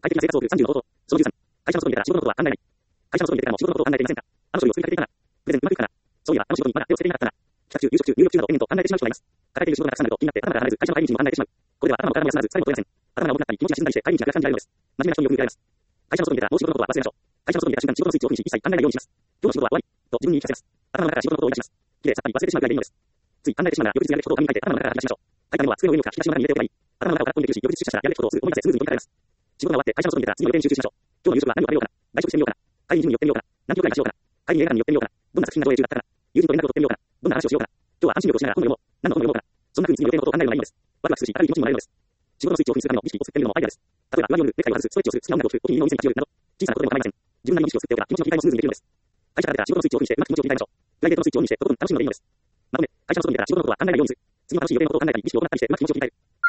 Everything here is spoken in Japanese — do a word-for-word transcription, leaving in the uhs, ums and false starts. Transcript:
快適な生活を送るさんじゅうの方法。そのじゅうさん。会社の外に出たら仕事のことは考えない。会社の外に出てからも仕事のことを考えていませんか？あの書類を追加できたな。プレゼンうまくいくかな。そういえば、あの仕事にまだ手をつけていなかったな。帰宅中、夕食中、入浴中など延々と考えてしまう人がいます。抱えている仕事がたくさんあると気になって頭から離れず、会社の帰り道も考えてしまう。これでは頭も体も休まらず疲れも取れません。頭が重くなったり、気持ちが沈んだりして帰り道が暗く感じられるのです。真面目な人によく見られます。会社の外に出たらもう仕事のことは忘れましょう。会社の外に出た瞬間、仕事のスイッチをオフにし、一切考えないようにします。今日の仕事は終わりと自分に言い聞かせます。頭の中から仕事のことを言い出します。きれいさっぱり忘れてしまうぐらいでいいのです。つい考えてしまうなら翌日やるべきことを紙に書いて頭の中から吐き出しましょう。書いたものは机の上に置くか引き出しの中に入れておけばいい。頭の中を空っぽにできるし、翌日出社したらやるべきことをすぐ思い出せスムーズに読み書かれます。仕事が終わって会社の外に出たら次の予定に集中しましょう。今日の夕食は何を食べようかな。外食してみようかな。会議にジムに寄ってみようかな。何キロくらい走ろうかな。会議に映画館に寄ってみようかな。どんな作品が上映中だったかな。友人と連絡を取ってみようかな。どんな話をしようかな。今日は安心力をしながら本を読もう。何の本を読もうかな。そんな風に次の予定のことを考えるのがいいのです。ワクワクするし、明るい気持ちにもなれるのです。仕事のスイッチをオフにするための儀式を作ってみるのもアイデアです。例えば、上着を脱ぐ、ネクタイを外す、ストレッチをする、好きな音楽を聴く、お気に入りのお店に立ち寄るなど、小さなことでも構いません。自分なりの儀式を作っておけば気持ちの切り替えもスムーズにできるのです。会社から出たら仕事のスイッチをオフにして、うまく気持ちを切り替えましょう。プライベートのスイッチをオンにして、とことん楽しむのでいいのです。まとめ、会社の外に出たら仕事のことは考えないようにする。次の楽しい予定のことを考えたり、儀式を行ったりして、うまく気持ちを切り替える。